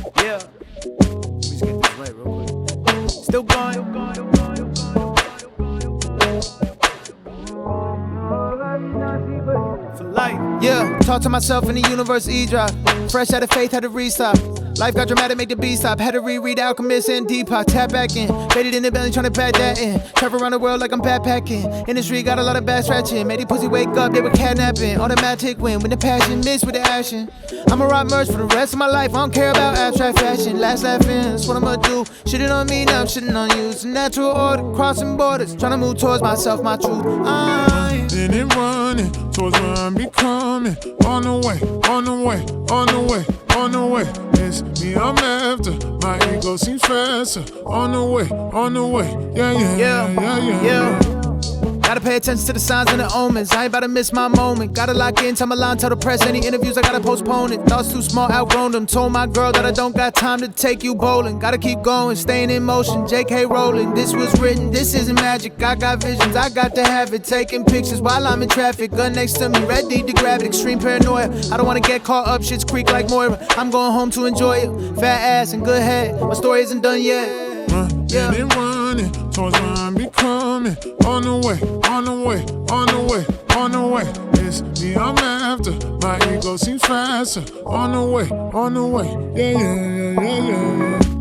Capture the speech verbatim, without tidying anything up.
Yeah. Let me just get this right real quick. Still going. For life. Yeah, talk to myself in the universe e-drop. Fresh out of faith, had to restop. Life got dramatic, make the beat stop. Had to reread Alchemist and Deepak. Tap back in, faded in the belly, tryna back that in. Travel around the world like I'm backpacking. Industry got a lot of bad scratching. Made these pussy wake up, they were kidnapping. Automatic win, when the passion mixed with the action. I'ma rock merch for the rest of my life. I don't care about abstract fashion. Last laugh in, that's what I'ma do. Shitting on me, now I'm shitting on you. It's a natural order, crossing borders. Tryna move towards myself, my truth. I Then it running towards where I'm becoming. On the way, on the way, on the way, on the way. It's me I'm after. My ego seems faster. On the way, on the way. Yeah, yeah, yeah, yeah, yeah. yeah. Gotta pay attention to the signs and the omens. I ain't about to miss my moment. Gotta lock in, tell my line, tell the press. Any interviews, I gotta postpone it. Thoughts too small, outgrown them. Told my girl that I don't got time to take you bowling. Gotta keep going, staying in motion. J K rolling, this was written, this isn't magic. I got visions, I got to have it. Taking pictures while I'm in traffic. Gun next to me, ready to grab it. Extreme paranoia. I don't wanna get caught up, shit's creek like Moira. I'm going home to enjoy it. Fat ass and good head. My story isn't done yet. Run, yeah. Then it running towards where I'm becoming. On the way, on the way, on the way, on the way. It's me I'm after. My ego seems faster. On the way, on the way. Yeah, yeah, yeah, yeah, yeah.